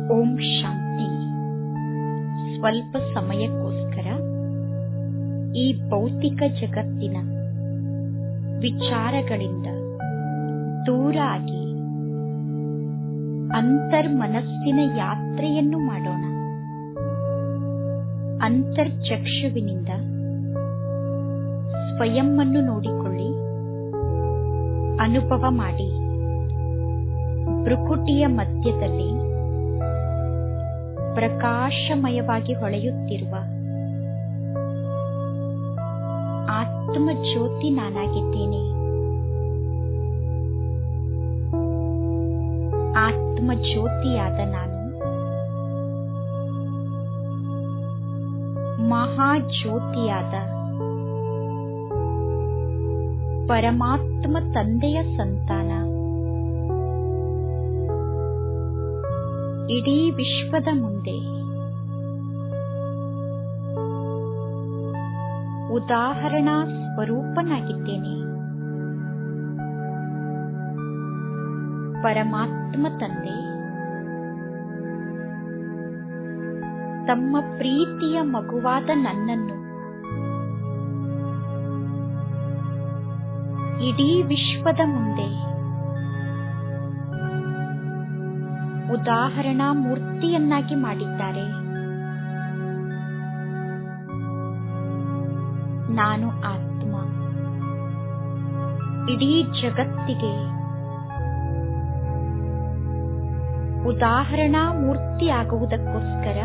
ಓಂ ಶಾಂತಿ. ಸ್ವಲ್ಪ ಸಮಯಕ್ಕೋಸ್ಕರ ಈ ಭೌತಿಕ ಜಗತ್ತಿನ ವಿಚಾರಗಳಿಂದ ದೂರ ಆಗಿ ಅಂತರ್ಮನಸ್ಸಿನ ಯಾತ್ರೆಯನ್ನು ಮಾಡೋಣ. ಅಂತರ್ಚಕ್ಷುವಿನಿಂದ ಸ್ವಯಂವನ್ನು ನೋಡಿಕೊಳ್ಳಿ, ಅನುಭವ ಮಾಡಿ. ಭ್ರುಕುಟಿಯ ಮಧ್ಯದಲ್ಲಿ ಪ್ರಕಾಶಮಯವಾಗಿ ಹೊಳೆಯುತ್ತಿರುವ ಆತ್ಮಜ್ಯೋತಿ ನಾನಾಗಿದ್ದೇನೆ. ಆತ್ಮಜ್ಯೋತಿಯಾದ ನಾನು ಮಹಾಜ್ಯೋತಿಯಾದ ಪರಮಾತ್ಮ ತಂದೆಯ ಸಂತಾನ. ಇಡೀ ವಿಶ್ವದ ಮುಂದೆ ಉದಾಹರಣಾ ಸ್ವರೂಪನಾಗಿದ್ದೇನೆ. ಪರಮಾತ್ಮ ತಂದೆ ತಮ್ಮ ಪ್ರೀತಿಯ ಮಗುವಾದ ನನ್ನನ್ನು ಇಡೀ ವಿಶ್ವದ ಮುಂದೆ ಉದಾಹರಣಾ ಮೂರ್ತಿಯನ್ನಾಗಿ ಮಾಡಿದ್ದಾರೆ. ನಾನು ಆತ್ಮ ಇಡೀ ಜಗತ್ತಿಗೆ ಉದಾಹರಣಾ ಮೂರ್ತಿಯಾಗುವುದಕ್ಕೋಸ್ಕರ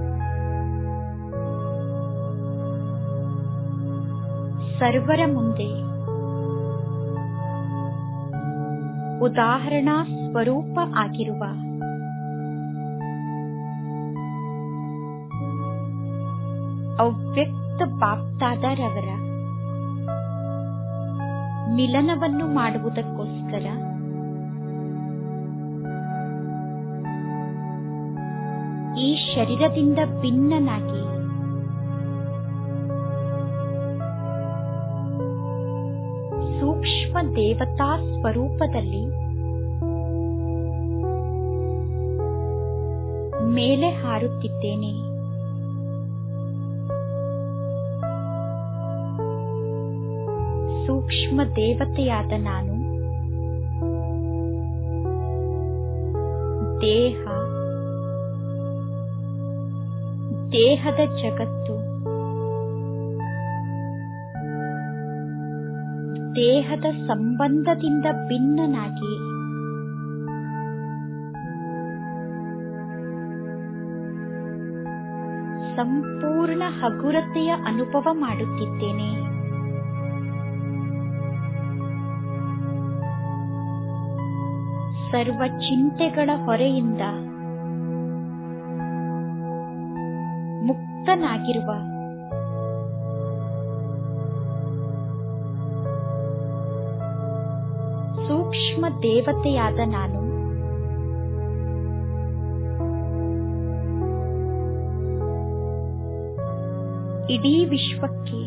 ಸರ್ವರ ಮುಂದೆ ಉದಾಹರಣಾ ಸ್ವರೂಪ ಆಗಿರುವ ಅವ್ಯಕ್ತ ಬಾಪ್ದಾದರವರ ಮಿಲನವನ್ನು ಮಾಡುವುದಕ್ಕೋಸ್ಕರ ಈ ಶರೀರದಿಂದ ಭಿನ್ನನಾಗಿ ಸೂಕ್ಷ್ಮ ದೇವತಾ ಸ್ವರೂಪದಲ್ಲಿ ಮೇಲೆ ಹಾರುತ್ತಿದ್ದೇನೆ. ಸೂಕ್ಷ್ಮ ದೇವತೆಯಾದ ನಾನು ದೇಹದ ಜಗತ್ತು, ದೇಹದ ಸಂಬಂಧದಿಂದ ಭಿನ್ನನಾಗಿ ಸಂಪೂರ್ಣ ಹಗುರತೆಯ ಅನುಭವ ಮಾಡುತ್ತಿದ್ದೇನೆ. ಸರ್ವ ಚಿಂತೆಗಳ ಹೊರೆಯಿಂದ ಮುಕ್ತನಾಗಿರುವ ಸೂಕ್ಷ್ಮ ದೇವತೆಯಾದ ನಾನು ಇಡೀ ವಿಶ್ವಕ್ಕೆ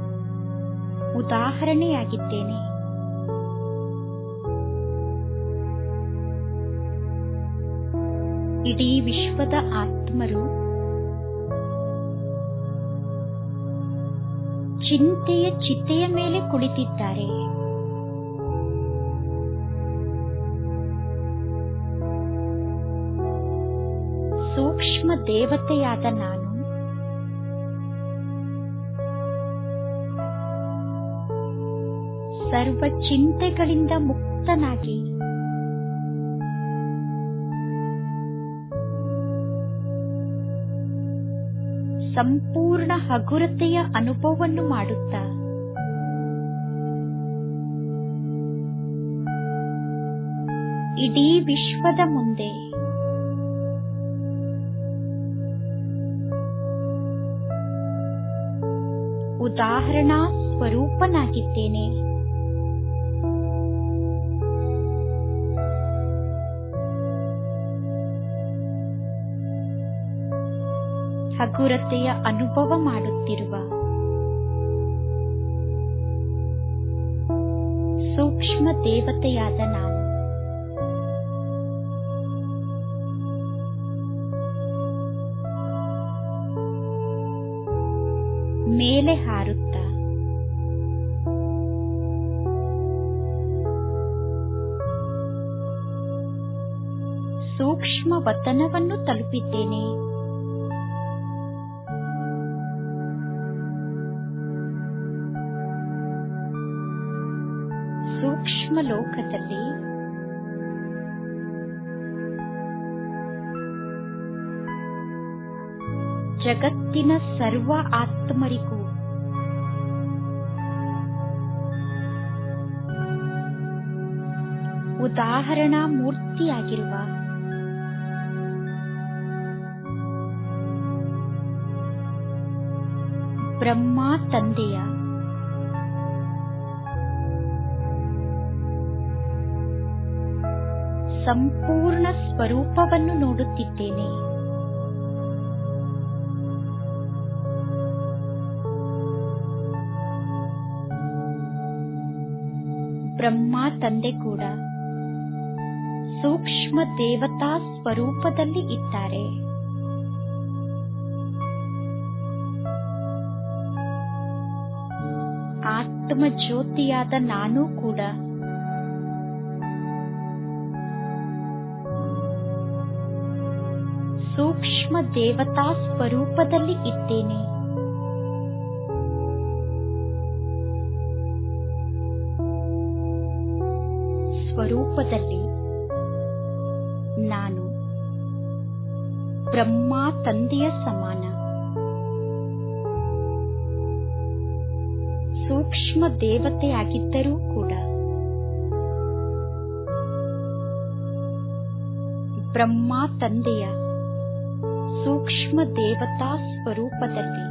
ಉದಾಹರಣೆಯಾಗಿದ್ದೇನೆ. ಇಡೀ ವಿಶ್ವದ ಆತ್ಮರು ಚಿಂತೆಯ ಚಿತೆಯ ಮೇಲೆ ಕುಳಿತಿದ್ದಾರೆ. ಸೂಕ್ಷ್ಮ ದೇವತೆಯಾದ ನಾನು ಸರ್ವ ಚಿಂತೆಗಳಿಂದ ಮುಕ್ತನಾಗಿ ಸಂಪೂರ್ಣ ಹಗುರತೆಯ ಅನುಭವವನ್ನು ಮಾಡುತ್ತಾ ಇಡೀ ವಿಶ್ವದ ಮುಂದೆ ಉದಾಹರಣಾ ಸ್ವರೂಪನಾಗಿದ್ದೇನೆ. ಹಗುರತೆಯ ಅನುಭವ ಮಾಡುತ್ತಿರುವ ಸೂಕ್ಷ್ಮ ದೇವತೆಯಾದ ನಾನು ಮೇಲೆ ಹಾರುತ್ತಾ ಸೂಕ್ಷ್ಮ ವತನವನ್ನು ತಲುಪಿದ್ದೇನೆ. ಸೂಕ್ಷ್ಮ ಲೋಕದಲ್ಲಿ ಜಗತ್ತಿನ ಸರ್ವ ಆತ್ಮರಿಗೂ ಉದಾಹರಣಾ ಮೂರ್ತಿಯಾಗಿರುವ ಬ್ರಹ್ಮ ತಂದೆಯ ಸಂಪೂರ್ಣ ಸ್ವರೂಪವನ್ನು ನೋಡುತ್ತಿದ್ದೇನೆ. ಬ್ರಹ್ಮ ತಂದೆ ಕೂಡ ಸೂಕ್ಷ್ಮ ದೇವತಾ ಸ್ವರೂಪದಲ್ಲಿ ಇದ್ದಾರೆ. ಆತ್ಮ ಜ್ಯೋತಿಯಾದ ನಾನು ಕೂಡ ಸೂಕ್ಷ್ಮ ದೇವತಾ ಸ್ವರೂಪದಲ್ಲಿ ಇದ್ದೇನೆ. ಸ್ವರೂಪದಲ್ಲಿ ನಾನು ಬ್ರಹ್ಮ ತಂದೆಯ ಸಮಾನ. ಸೂಕ್ಷ್ಮ ದೇವತೆಯಾಗಿದ್ದರೂ ಕೂಡ ಬ್ರಹ್ಮ ತಂದೆಯ ಸೂಕ್ಷ್ಮ ದೇವತಾ ಸ್ವರೂಪದಲ್ಲಿ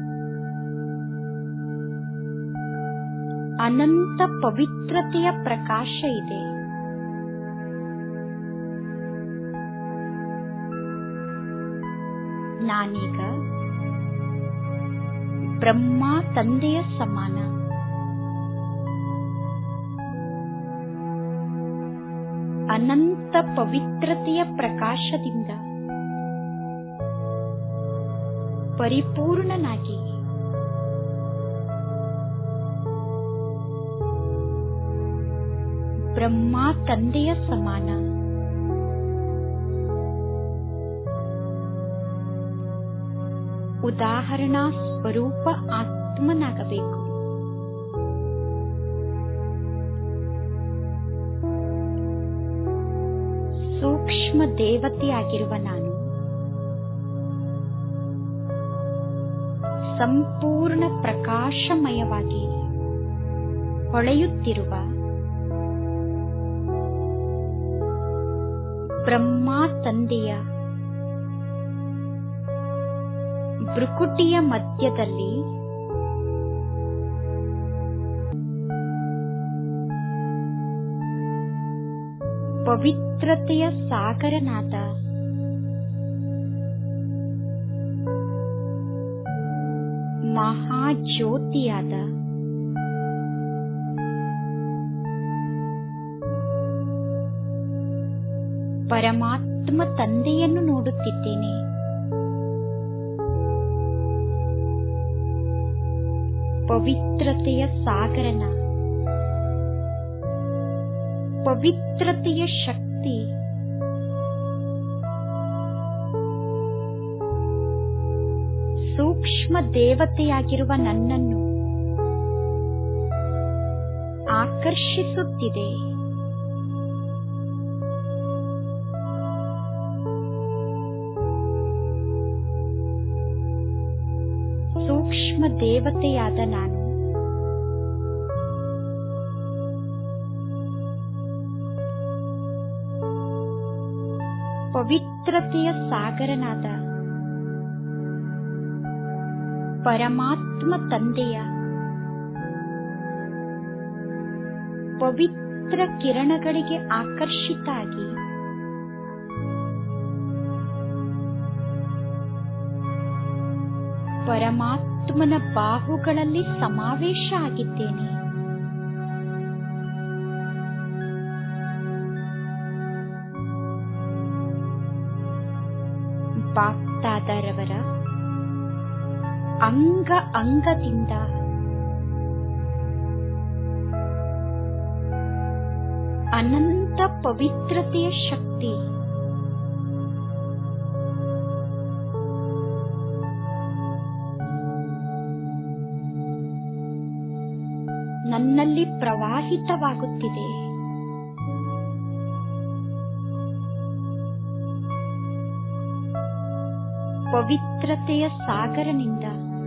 ಅನಂತ ಪವಿತ್ರತೆಯ ಪ್ರಕಾಶ ಇದೆ. ನಾನೀಗ ಬ್ರಹ್ಮ ತಂದೆಯ ಸಮಾನ. ಅನಂತ ಪವಿತ್ರತೆಯ ಪ್ರಕಾಶದಿಂದ ಪರಿಪೂರ್ಣನಾಗಿ ಬ್ರಹ್ಮ ತಂದೆಯ ಸಮಾನ ಉದಾಹರಣಾ ಸ್ವರೂಪ ಆತ್ಮನಾಗಬೇಕು. ಸೂಕ್ಷ್ಮ ದೇವತೆಯಾಗಿರುವ ನಾನು ಸಂಪೂರ್ಣ ಪ್ರಕಾಶಮಯವಾಗಿ ಹೊಳೆಯುತ್ತಿರುವ ಬ್ರಹ್ಮ ತಂದೆಯ ಭ್ರುಕುಟಿಯ ಮಧ್ಯದಲ್ಲಿ ಪವಿತ್ರತೆಯ ಸಾಗರನಾದ ಮಹಾಜ್ಯೋತಿಯಾದ ಪರಮಾತ್ಮ ತಂದೆಯನ್ನು ನೋಡುತ್ತಿದ್ದೇನೆ. ಪವಿತ್ರತೆಯ ಸಾಗರನ ಪವಿತ್ರತೆಯ ಶಕ್ತಿ ಸೂಕ್ಷ್ಮ ದೇವತೆಯಾಗಿರುವ ನನ್ನನ್ನು ಆಕರ್ಷಿಸುತ್ತಿದೆ. ಸೂಕ್ಷ್ಮ ದೇವತೆಯಾದ ನಾನು ಪವಿತ್ರತೆಯ ಸಾಗರನಾದ ಪರಮಾತ್ಮ ತಂದೆಯ ಪವಿತ್ರ ಕಿರಣಗಳಿಗೆ ಆಕರ್ಷಿತ ಆಗಿ ಪರಮಾತ್ಮನ ಬಾಹುಗಳಲ್ಲಿ ಸಮಾವೇಶ ಆಗಿದ್ದೇನೆ. ಬಾಪ್ದಾದರವರ ಅಂಗ ಅಂಗದಿಂದ ಅನಂತ ಪವಿತ್ರತೆಯ ಶಕ್ತಿ ನನ್ನಲ್ಲಿ ಪ್ರವಾಹಿತವಾಗುತ್ತಿದೆ. ಪವಿತ್ರತೆಯ ಸಾಗರನಿಂದ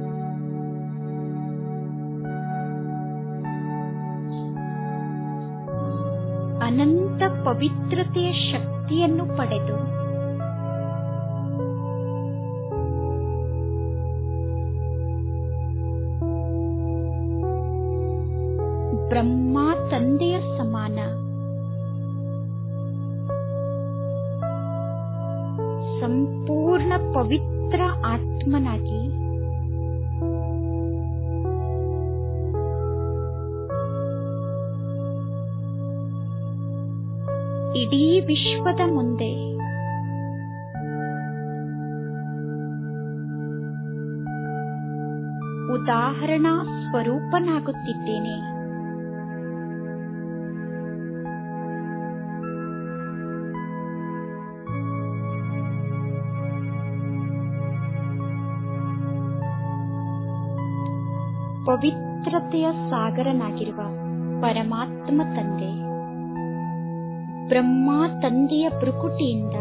ಅನಂತ ಪವಿತ್ರತೆಯ ಶಕ್ತಿಯನ್ನು ಪಡೆದು ಬ್ರಹ್ಮ ತಂದೆಯ ಸಮಾನ ಸಂಪೂರ್ಣ ಪವಿತ್ರ ಆತ್ಮನಾಗಿ ಇಡೀ ವಿಶ್ವದ ಮುಂದೆ ಉದಾಹರಣಾ ಸ್ವರೂಪನಾಗುತ್ತಿದ್ದೇನೆ. ಪವಿತ್ರತೆಯ ಸಾಗರನಾಗಿರುವ ಪರಮಾತ್ಮ ತಂದೆ ಬ್ರಹ್ಮ ತಂದೆಯ ಭ್ರುಕುಟಿಯಿಂದ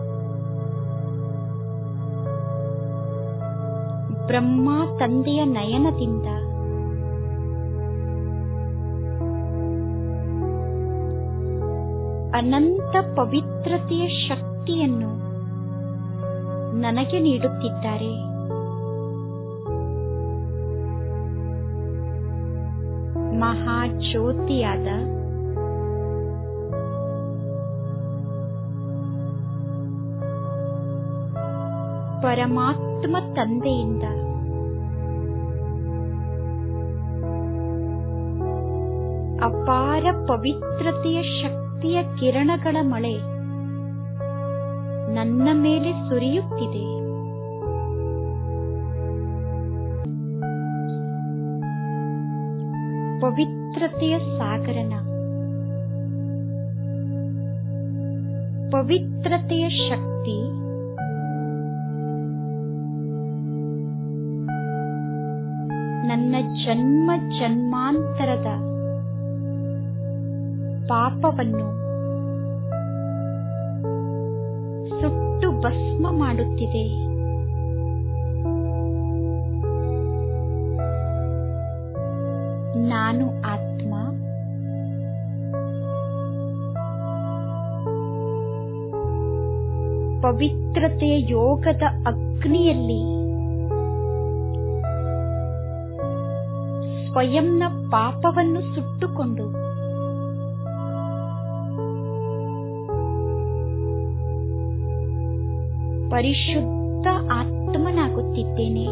ಬ್ರಹ್ಮ ತಂದೆಯ ನಯನದಿಂದ ಅನಂತ ಪವಿತ್ರತೆಯ ಶಕ್ತಿಯನ್ನು ನನಗೆ ನೀಡುತ್ತಿದ್ದಾರೆ. ಮಹಾಜ್ಯೋತಿಯಾದ ಪರಮಾತ್ಮ ತಂದೆಯಿಂದ ಅಪಾರ ಪವಿತ್ರತೆಯ ಶಕ್ತಿಯ ಕಿರಣಗಳ ಮಳೆ ನನ್ನ ಮೇಲೆ ಸುರಿಯುತ್ತಿದೆ. ಪವಿತ್ರತೆಯ ಸಾಗರನ ಪವಿತ್ರತೆಯ ಶಕ್ತಿ ನನ್ನ ಜನ್ಮ ಜನ್ಮಾಂತರದ ಪಾಪವನ್ನು ಸುಟ್ಟು ಭಸ್ಮ ಮಾಡುತ್ತಿದೆ. ನಾನು ಆತ್ಮ ಪವಿತ್ರತೆಯ ಯೋಗದ ಅಗ್ನಿಯಲ್ಲಿ ಸ್ವಯಂನ ಪಾಪವನ್ನು ಸುಟ್ಟುಕೊಂಡು ಪರಿಶುದ್ಧ ಆತ್ಮನಾಗುತ್ತಿದ್ದೇನೆ.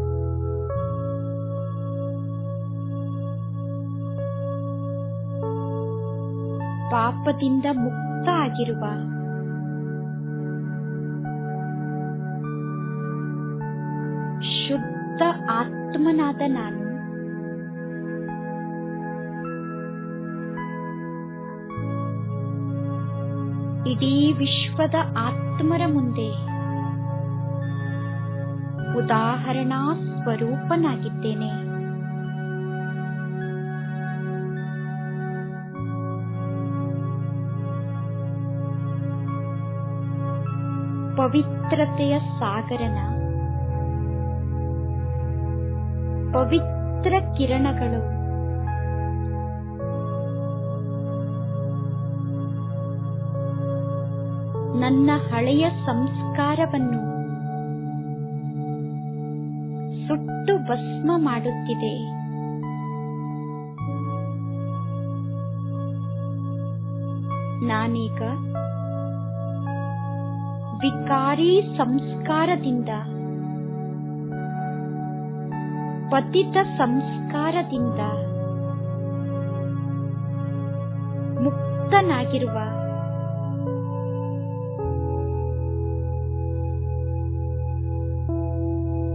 ಪಾಪದಿಂದ ಮುಕ್ತ ಆಗಿರುವ ಶುದ್ಧ ಆತ್ಮನಾದ ನಾನು ಇಡೀ ವಿಶ್ವದ ಆತ್ಮರ ಮುಂದೆ ಉದಾಹರಣಾ ಸ್ವರೂಪನಾಗಿದ್ದೇನೆ. ಪವಿತ್ರತೆಯ ಸಾಗರನ ಪವಿತ್ರ ಕಿರಣಗಳು ನನ್ನ ಹಳೆಯ ಸಂಸ್ಕಾರವನ್ನು ಸುಟ್ಟು ಭಸ್ಮ ಮಾಡುತ್ತಿದೆ. ನಾನೀಗ ವಿಕಾರಿ ಸಂಸ್ಕಾರದಿಂದ ಪತಿತ ಸಂಸ್ಕಾರದಿಂದ ಮುಕ್ತನಾಗಿರುವ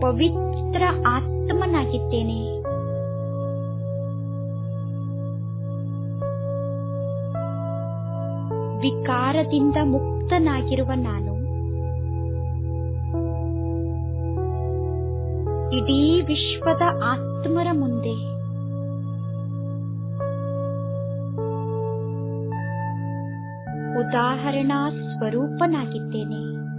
ಪವಿತ್ರ ಆತ್ಮನಾಗಿದ್ದೇನೆ. ವಿಕಾರದಿಂದ ಮುಕ್ತನಾಗಿರುವ ನಾನು ಇಡೀ ವಿಶ್ವದ ಆತ್ಮರ ಮುಂದೆ ಉದಾಹರಣಾ ಸ್ವರೂಪನಾಗಿದ್ದೇನೆ.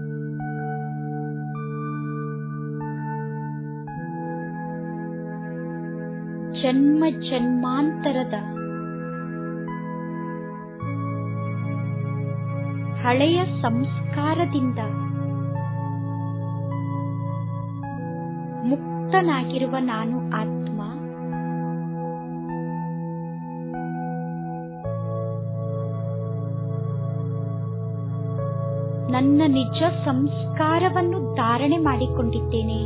ಜನ್ಮ ಜನ್ಮಾಂತರದ ಹಳೆಯ ಸಂಸ್ಕಾರದಿಂದ ಮುಕ್ತನಾಗಿರುವ ನಾನು ಆತ್ಮ ನನ್ನ ನಿಜ ಸಂಸ್ಕಾರವನ್ನು ಧಾರಣೆ ಮಾಡಿಕೊಂಡಿದ್ದೇನೆ.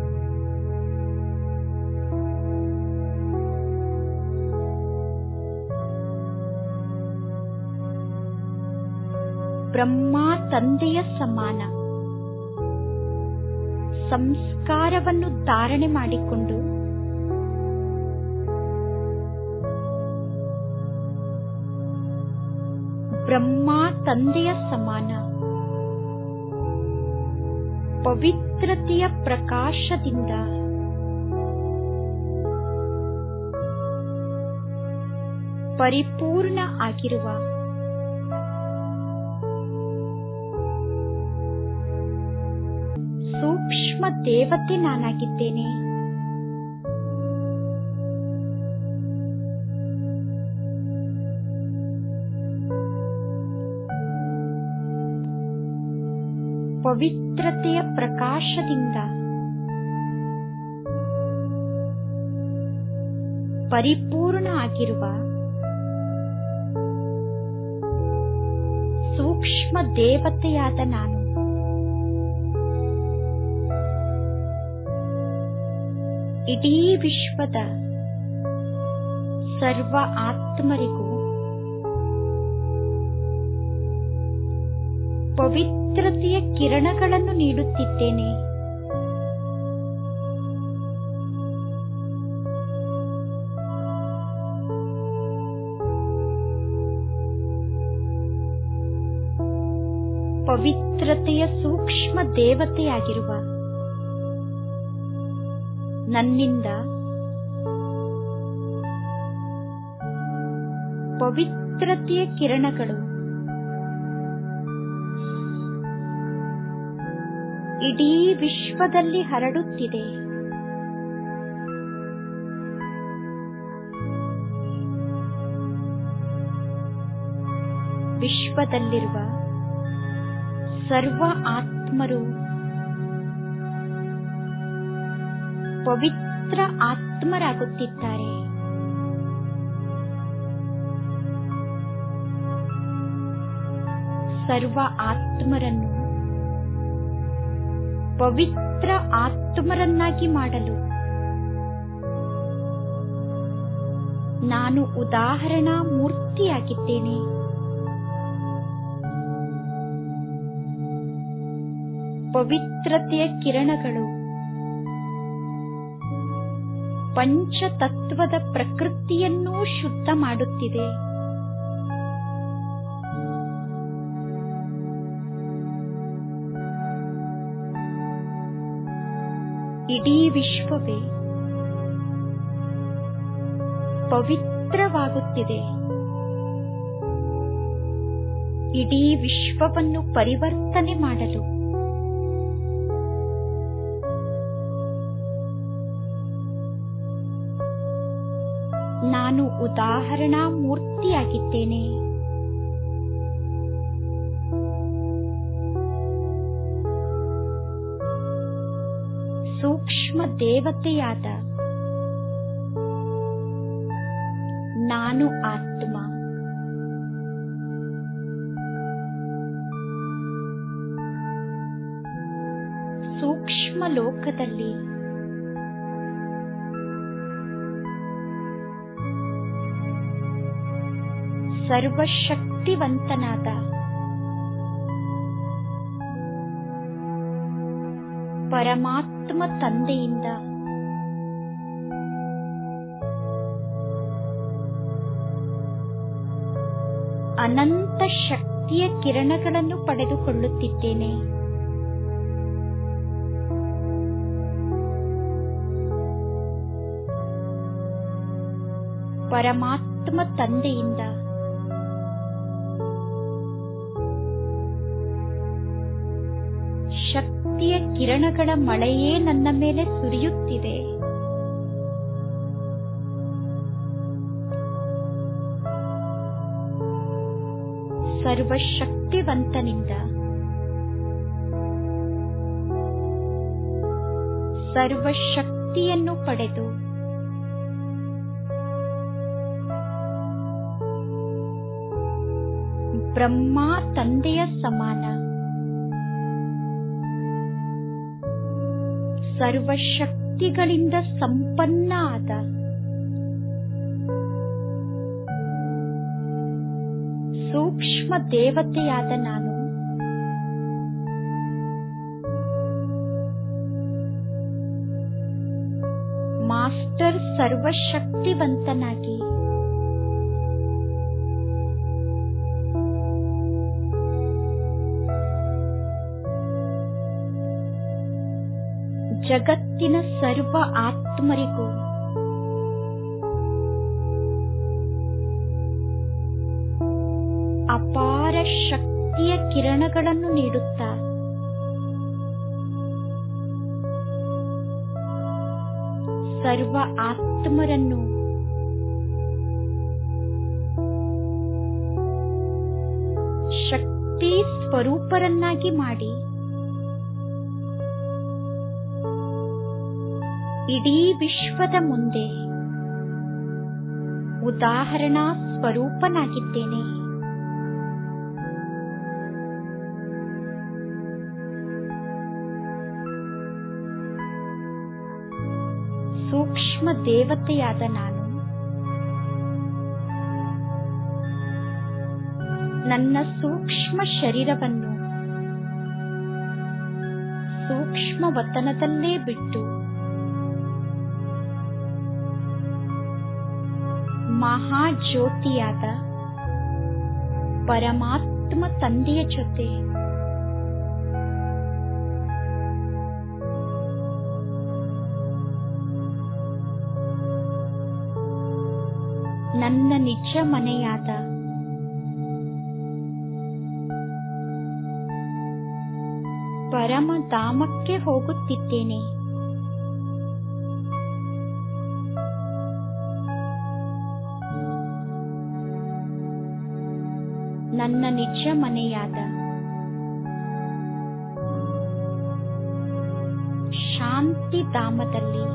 ಬ್ರಹ್ಮ ತಂದೆಯ ಸಮಾನ ಸಂಸ್ಕಾರವನ್ನು ಧಾರಣೆ ಮಾಡಿಕೊಂಡು ಬ್ರಹ್ಮ ತಂದೆಯ ಸಮಾನ ಪವಿತ್ರತೆಯ ಪ್ರಕಾಶದಿಂದ ಪರಿಪೂರ್ಣ ಆಗಿರುವ ಸೂಕ್ಷ್ಮ ದೇವತೆ ನಾನಾಗಿದ್ದೇನೆ. ಪವಿತ್ರತೆಯ ಪ್ರಕಾಶದಿಂದ ಪರಿಪೂರ್ಣ ಆಗಿರುವ ಸೂಕ್ಷ್ಮ ದೇವತೆಯಾದ ನಾನು ಇಡೀ ವಿಶ್ವದ ಸರ್ವ ಆತ್ಮರಿಗೂ ಪವಿತ್ರತೆಯ ಕಿರಣಗಳನ್ನು ನೀಡುತ್ತಿದ್ದೇನೆ. ಪವಿತ್ರತೆಯ ಸೂಕ್ಷ್ಮ ದೇವತೆಯಾಗಿರುವ ನನ್ನಿಂದ ಪವಿತ್ರತೆಯ ಕಿರಣಗಳು ಇಡೀ ವಿಶ್ವದಲ್ಲಿ ಹರಡುತ್ತಿದೆ. ವಿಶ್ವದಲ್ಲಿರುವ ಸರ್ವ ಆತ್ಮರು ಪವಿತ್ರ ಆತ್ಮರಾಗುತ್ತಿದ್ದಾರೆ. ಸರ್ವ ಆತ್ಮರನ್ನು ಪವಿತ್ರ ಆತ್ಮರನ್ನಾಗಿ ಮಾಡಲು ನಾನು ಉದಾಹರಣಾ ಮೂರ್ತಿಯಾಗಿದ್ದೇನೆ. ಪವಿತ್ರತೆಯ ಕಿರಣಗಳು ಪಂಚತತ್ವದ ಪ್ರಕೃತಿಯನ್ನೂ ಶುದ್ಧ ಮಾಡುತ್ತಿದೆ. ಇಡೀ ವಿಶ್ವವೇ ಪವಿತ್ರವಾಗುತ್ತಿದೆ. ಇಡೀ ವಿಶ್ವವನ್ನು ಪರಿವರ್ತನೆ ಮಾಡಲು ನಾನು ಉದಾಹರಣಾ ಮೂರ್ತಿಯಾಗಿದ್ದೇನೆ. ಸೂಕ್ಷ್ಮ ದೇವತೆಯಾದ ನಾನು ಆತ್ಮ ಸೂಕ್ಷ್ಮ ಲೋಕದಲ್ಲಿ ಸರ್ವಶಕ್ತಿವಂತನಾದ ಪರಮಾತ್ಮ ಪರಮಾತ್ಮ ತಂದೆಯಿಂದ ಅನಂತ ಶಕ್ತಿಯ ಕಿರಣಗಳನ್ನು ಪಡೆದುಕೊಳ್ಳುತ್ತಿದ್ದೇನೆ. ಪರಮಾತ್ಮ ತಂದೆಯಿಂದ ಶಕ್ತಿಯ ಕಿರಣಗಳ ಮಳೆಯೇ ನನ್ನ ಮೇಲೆ ಸುರಿಯುತ್ತಿದೆ. ಸರ್ವಶಕ್ತಿವಂತನಿಂದ ಸರ್ವಶಕ್ತಿಯನ್ನು ಪಡೆದು ಬ್ರಹ್ಮ ತಂದೆಯ ಸಮಾನ ಸರ್ವಶಕ್ತಿಗಳಿಂದ ಸಂಪನ್ನ ಆದ ಸೂಕ್ಷ್ಮ ದೇವತೆಯಾದ ನಾನು ಮಾಸ್ಟರ್ ಸರ್ವಶಕ್ತಿವಂತನಾಗಿ ಜಗತ್ತಿನ ಸರ್ವ ಆತ್ಮರಿಗೂ ಅಪಾರ ಶಕ್ತಿಯ ಕಿರಣಗಳನ್ನು ನೀಡುತ್ತಾ ಸರ್ವ ಆತ್ಮರನ್ನು ಶಕ್ತಿ ಸ್ವರೂಪರನ್ನಾಗಿ ಮಾಡಿ ಇಡೀ ವಿಶ್ವದ ಮುಂದೆ ಉದಾಹರಣಾ ಸ್ವರೂಪನಾಗಿದ್ದೇನೆ. ಸೂಕ್ಷ್ಮ ದೇವತೆಯಾದ ನಾನು ನನ್ನ ಸೂಕ್ಷ್ಮ ಶರೀರವನ್ನು ಸೂಕ್ಷ್ಮ ವತನದಲ್ಲೇ ಬಿಟ್ಟು ಮಹಾಜ್ಯೋತಿಯಾದ ಪರಮಾತ್ಮ ತಂದೆಯ ಜೊತೆ ನನ್ನ ನಿಜ ಮನೆಯಾದ ಪರಮಧಾಮಕ್ಕೆ ಹೋಗುತ್ತಿದ್ದೇನೆ. ನನ್ನ ನಿಜ ಮನೆಯಾದ ಶಾಂತಿಧಾಮದಲ್ಲಿ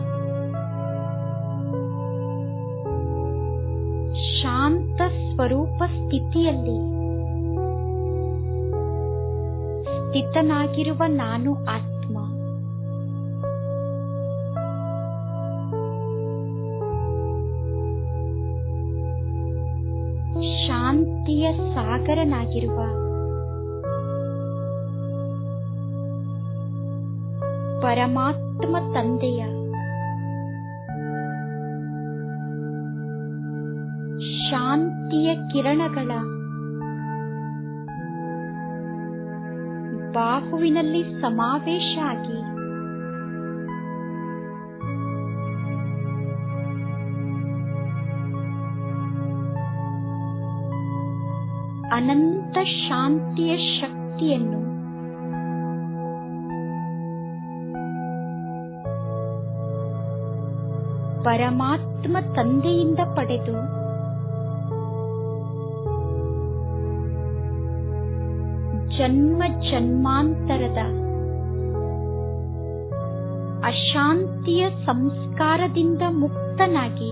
ಶಾಂತ ಸ್ವರೂಪ ಸ್ಥಿತಿಯಲ್ಲಿ ಸ್ಥಿತನಾಗಿರುವ ನಾನು ಆತ್ಮ ಶಾಂತಿಯ ಸಾಗರನಾಗಿರುವ ಪರಮಾತ್ಮ ತಂದೆಯ ಶಾಂತಿಯ ಕಿರಣಗಳ ಬಾಹುವಿನಲ್ಲಿ ಸಮಾವೇಶ ಆಗಿ ಅನಂತ ಶಾಂತಿಯ ಶಕ್ತಿಯನ್ನು ಪರಮಾತ್ಮ ತಂದೆಯಿಂದ ಪಡೆದು ಜನ್ಮ ಜನ್ಮಾಂತರದ ಅಶಾಂತಿಯ ಸಂಸ್ಕಾರದಿಂದ ಮುಕ್ತನಾಗಿ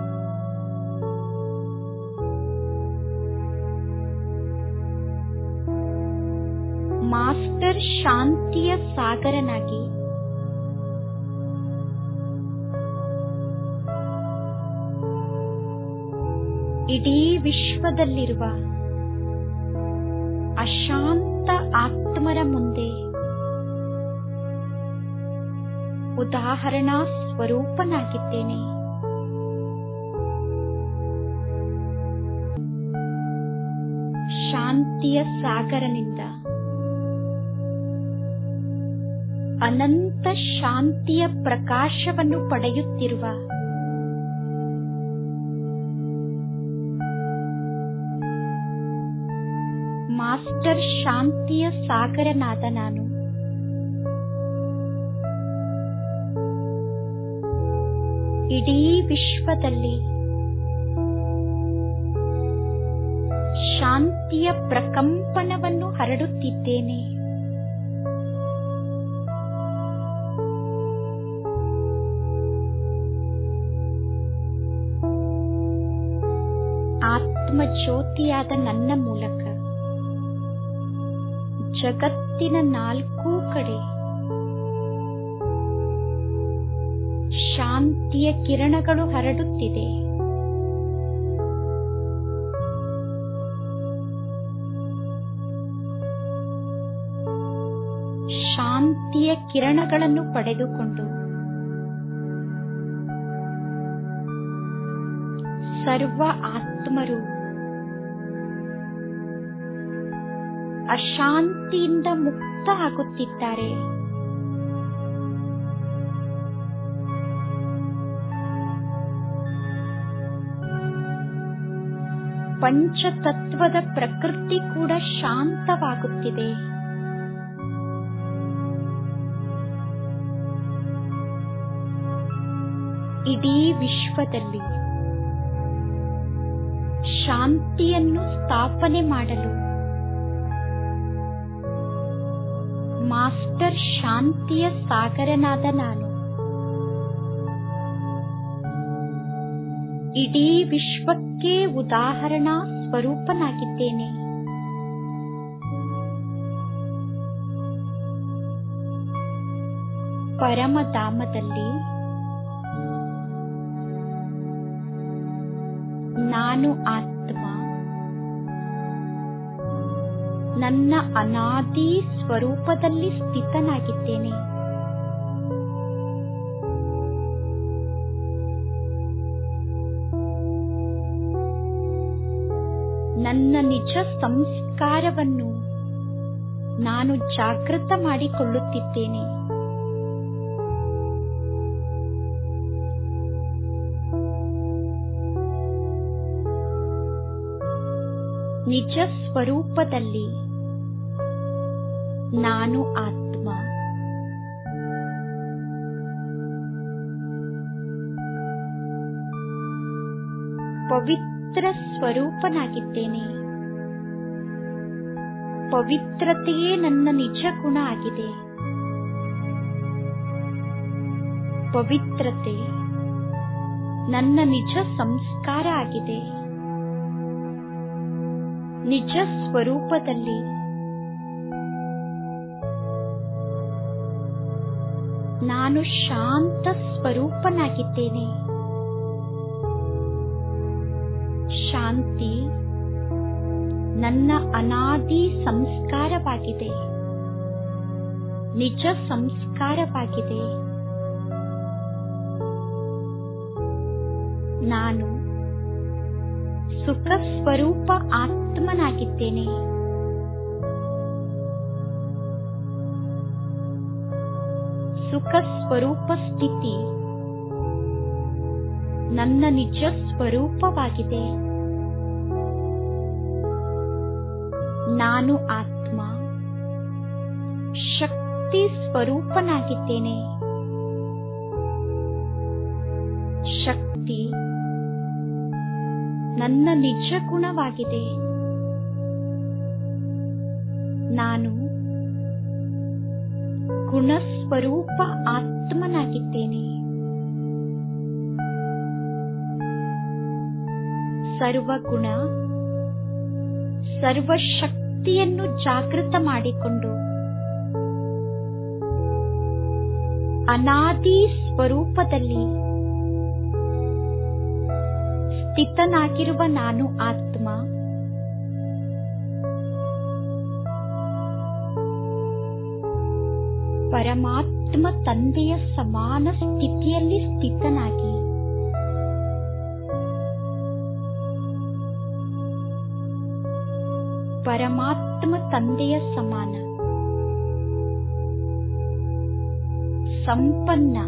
ಮಾಸ್ಟರ್ ಶಾಂತಿಯ ಸಾಗರನಾಗಿ ಇಡೀ ವಿಶ್ವದಲ್ಲಿರುವ ಅಶಾಂತ ಆತ್ಮರ ಮುಂದೆ ಉದಾಹರಣಾ ಸ್ವರೂಪನಾಗಿದ್ದೇನೆ. ಶಾಂತಿಯ ಸಾಗರನಿಂದ ಅನಂತ ಶಾಂತಿಯ ಪ್ರಕಾಶವನ್ನು ಪಡೆಯುತ್ತಿರುವ ಮಾಸ್ಟರ್ ಶಾಂತಿಯ ಸಾಗರನಾದ ನಾನು ಇಡೀ ವಿಶ್ವದಲ್ಲಿ ಶಾಂತಿಯ ಪ್ರಕಂಪನವನ್ನು ಹರಡುತ್ತಿದ್ದೇನೆ. ಆತ್ಮಜ್ಯೋತಿಯಾದ ನನ್ನ ಮೂಲಕ ಜಗತ್ತಿನ ನಾಲ್ಕೂ ಕಡೆ ಶಾಂತಿಯ ಕಿರಣಗಳು ಹರಡುತ್ತಿದೆ. ಶಾಂತಿಯ ಕಿರಣಗಳನ್ನು ಪಡೆದುಕೊಂಡು ಸರ್ವ ಆತ್ಮರು ಅಶಾಂತಿಯಿಂದ ಮುಕ್ತ ಆಗುತ್ತಿದ್ದಾರೆ. ಪಂಚತತ್ವದ ಪ್ರಕೃತಿ ಕೂಡ ಶಾಂತವಾಗುತ್ತಿದೆ. ಇಡೀ ವಿಶ್ವದಲ್ಲಿ ಶಾಂತಿಯನ್ನು ಸ್ಥಾಪನೆ ಮಾಡಲು ಮಾಸ್ಟರ್ ಶಾಂತಿಯ ಸಾಗರನಾದ ನಾನು ಇಡೀ ವಿಶ್ವಕ್ಕೆ ಉದಾಹರಣಾ ಸ್ವರೂಪನಾಗಿದ್ದೇನೆ. ಪರಮಧಾಮದಲ್ಲಿ ನಾನು ಆತ್ಮ ನನ್ನ ಅನಾದಿ ಸ್ವರೂಪದಲ್ಲಿ ಸ್ಥಿತನಾಗಿದ್ದೇನೆ. ನನ್ನ ನಿಜ ಸಂಸ್ಕಾರವನ್ನು ನಾನು ಜಾಗೃತ ಮಾಡಿಕೊಳ್ಳುತ್ತಿದ್ದೇನೆ. ನಿಜ ಸ್ವರೂಪದಲ್ಲಿ ನಾನು ಆತ್ಮ ಪವಿತ್ರ ಸ್ವರೂಪನಾಗಿದ್ದೇನೆ. ಪವಿತ್ರತೆಯೇ ನನ್ನ ನಿಜ ಗುಣ ಆಗಿದೆ. ಪವಿತ್ರತೆ ನನ್ನ ನಿಜ ಸಂಸ್ಕಾರ ಆಗಿದೆ. ನಿಜ ಸ್ವರೂಪದಲ್ಲಿ ನಾನು ಶಾಂತ ಸ್ವರೂಪನಾಗಿದ್ದೇನೆ. ಶಾಂತಿ ನನ್ನ ಅನಾದಿ ಸಂಸ್ಕಾರವಾಗಿದೆ, ನಿಜ ಸಂಸ್ಕಾರವಾಗಿದೆ. ನಾನು ಸುಖ ಸ್ವರೂಪ ಆತ್ಮನಾಗಿದ್ದೇನೆ. ಸುಖ ಸ್ವರೂಪ ಸ್ಥಿತಿ ನನ್ನ ನಿಜ ಸ್ವರೂಪವಾಗಿದೆ. ನಾನು ಆತ್ಮ ಶಕ್ತಿ ಸ್ವರೂಪನಾಗಿದ್ದೇನೆ. ಶಕ್ತಿ ನನ್ನ ನಿಜ ಗುಣವಾಗಿದೆ. ನಾನು ಗುಣಸ್ವರೂಪ ಆತ್ಮನಾಗಿದ್ದೇನೆ. ಸರ್ವಗುಣ ಸರ್ವಶಕ್ತಿಯನ್ನು ಜಾಗೃತ ಮಾಡಿಕೊಂಡು ಅನಾದಿ ಸ್ವರೂಪದಲ್ಲಿ ಸ್ಥಿತನಾಗಿರುವ ನಾನು ಆತ್ಮ ಪರಮಾತ್ಮ ತಂದೆಯ ಸಮಾನ ಸ್ಥಿತಿಯಲ್ಲಿ ಸ್ಥಿತನಾಗಿ ಪರಮಾತ್ಮ ತಂದೆಯ ಸಮಾನ ಸಂಪನ್ನ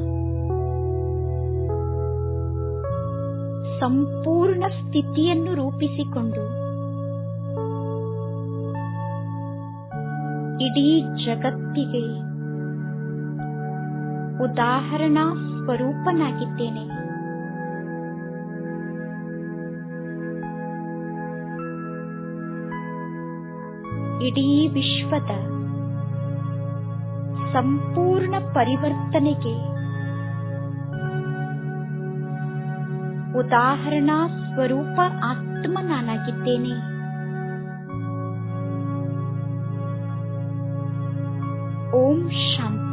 ಸಂಪೂರ್ಣ ಸ್ಥಿತಿಯನ್ನು ರೂಪಿಸಿಕೊಂಡು ಇಡೀ ಜಗತ್ತಿಗೆ ಉದಾಹರಣಾ ಸ್ವರೂಪನಾಗಿದ್ದೇನೆ. ಇಡೀ ವಿಶ್ವದ ಸಂಪೂರ್ಣ ಪರಿವರ್ತನೆಗೆ ಉದಾಹರಣಾ ಸ್ವರೂಪ ಆತ್ಮ ನಾನಾಗಿದ್ದೇನೆ. ಓಂ ಶಾಂತಿ.